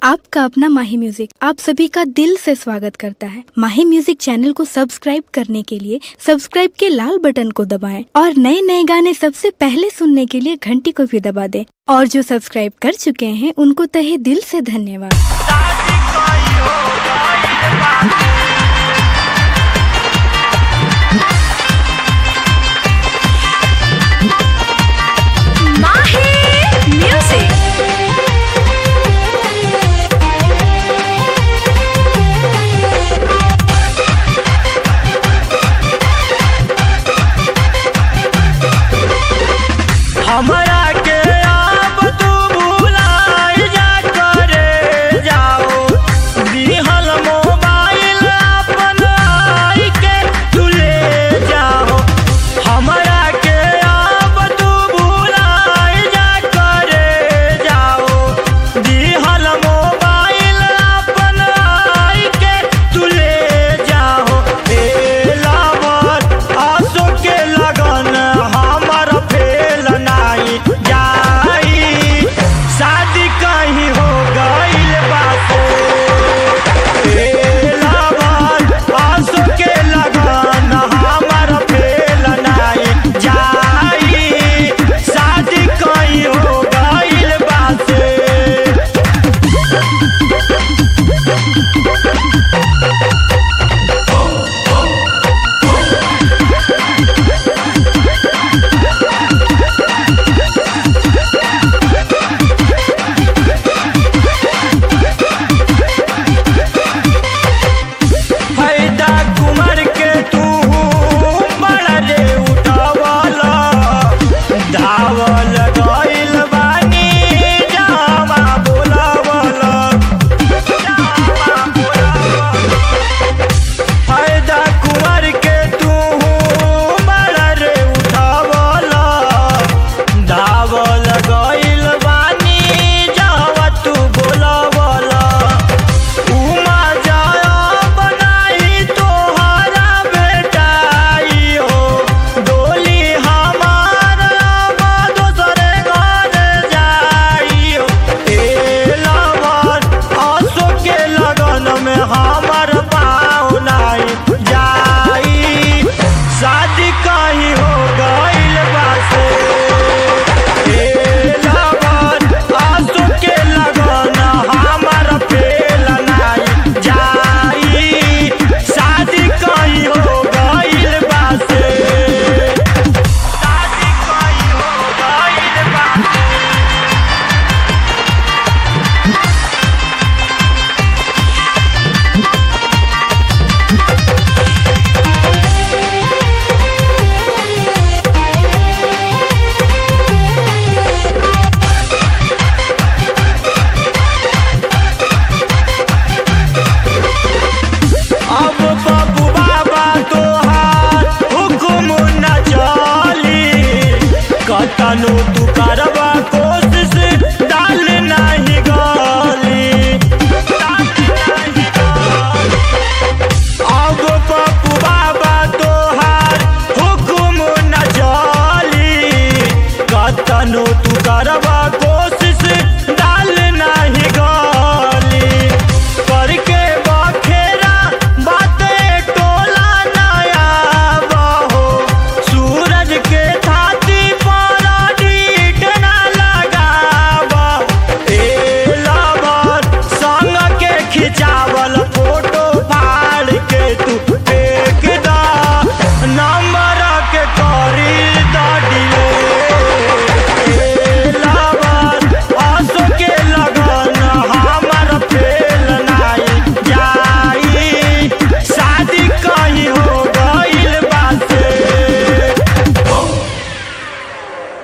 आपका अपना माही म्यूजिक आप सभी का दिल से स्वागत करता है। माही म्यूजिक चैनल को सब्सक्राइब करने के लिए सब्सक्राइब के लाल बटन को दबाएं और नए नए गाने सबसे पहले सुनने के लिए घंटी को भी दबा दें। और जो सब्सक्राइब कर चुके हैं उनको तहे दिल से धन्यवाद।